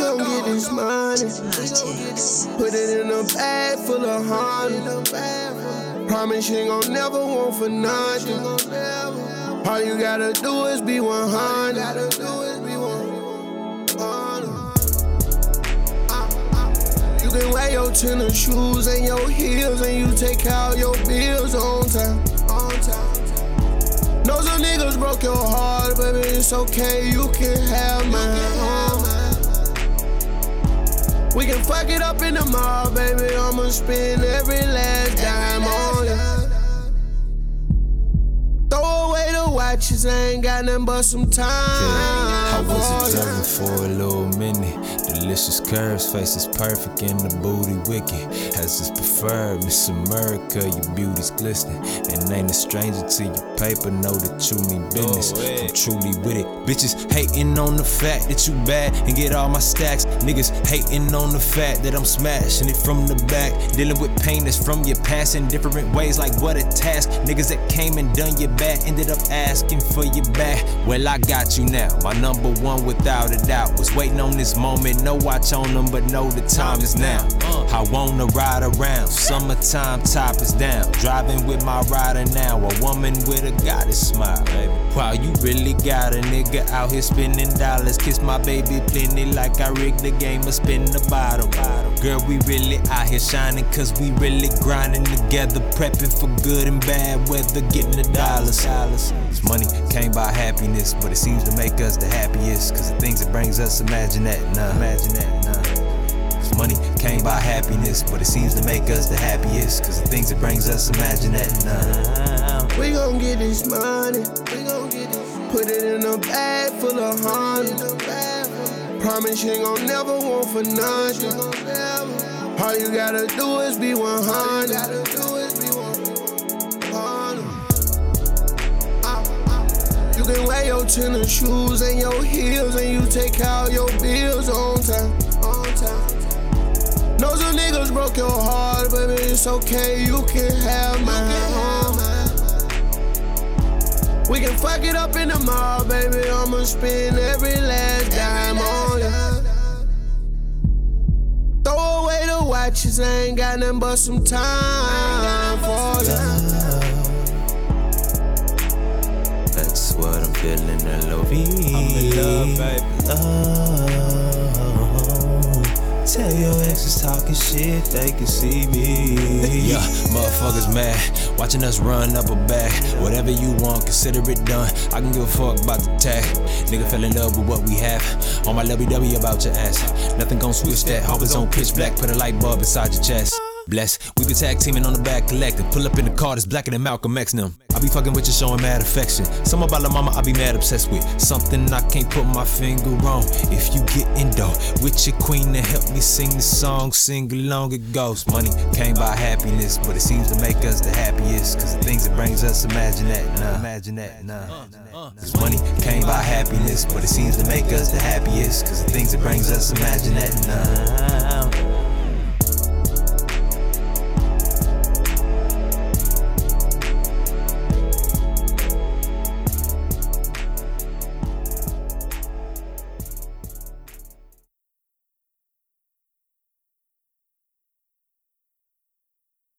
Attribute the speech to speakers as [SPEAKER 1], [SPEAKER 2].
[SPEAKER 1] gon' get this money. Put it in a bag full of honey. Promise you ain't gon' never want for nothing. All you gotta do is be 100. You can wear your tennis shoes and your heels, and you take out your bills on time. Know some niggas broke your heart, baby, it's okay, you can have mine. We can fuck it up in the mall, baby, I'ma spend every last dime on you. Throw away the watches, I ain't got nothing but some time.
[SPEAKER 2] I was observing for a little minute. Delicious curves, faces perfect and the booty wicked. Has this preferred, Miss America, your beauty's glistening. And ain't a stranger to your paper, know that you mean business. I'm truly with it. Bitches hating on the fact that you bad and get all my stacks. Niggas hating on the fact that I'm smashing it from the back. Dealing with pain that's from your past in different ways, like what a task. Niggas that came and done your bad ended up asking for your back. Well, I got you now, my number one without a doubt. Was waiting on this moment, no watch on them, but know the time is now. I wanna ride around, summertime top is down. Driving with my rider now, a woman with a goddess smile. Wow, you really got a nigga out here spending dollars. Kiss my baby plenty like I rigged the game or spin the bottle. Girl, we really out here shining, cause we really grinding together, prepping for good and bad weather, getting the dollars. This money came by happiness, but it seems to make us the happiest. Cause the things it brings us, imagine that, nah. This money came by happiness, but it seems to make us the happiest. Cause the things it brings us, imagine that, nah.
[SPEAKER 1] We gon' get this money. Put it in a bag full of honey. Promise you ain't gon' never want for nothing. All you gotta do is be 100. You can wear your tennis shoes and your heels, and you take out your bills on time. Know some niggas broke your heart, baby, it's okay, you can have mine. We can fuck it up in the mall, baby, I'ma spend every last dime on you. Throw away the watches, I ain't got nothing but some time for you.
[SPEAKER 2] That's what I'm feeling, L.O.V. I'm in love, baby. Tell your exes talking shit, they can see me. Yeah, motherfuckers mad, watching us run up a bag. Whatever you want, consider it done. I can give a fuck about the tag. Nigga fell in love with what we have. On my lovey-dovey about your ass. Nothing gon' switch that, always on pitch black. Put a light bulb inside your chest. Bless, we be tag teaming on the back collecting. Pull up in the car that's blacker than Malcolm X them. I be fucking with you, showing mad affection. Some about la mama I be mad obsessed with. Something I can't put my finger on. If you getting dough with your queen to help me sing the song, sing along it goes. Money came by happiness, but it seems to make us the happiest. Cause the things it brings us, imagine that, nah. Cause money came by happiness, but it seems to make us the happiest. Cause the things it brings us, imagine that, nah.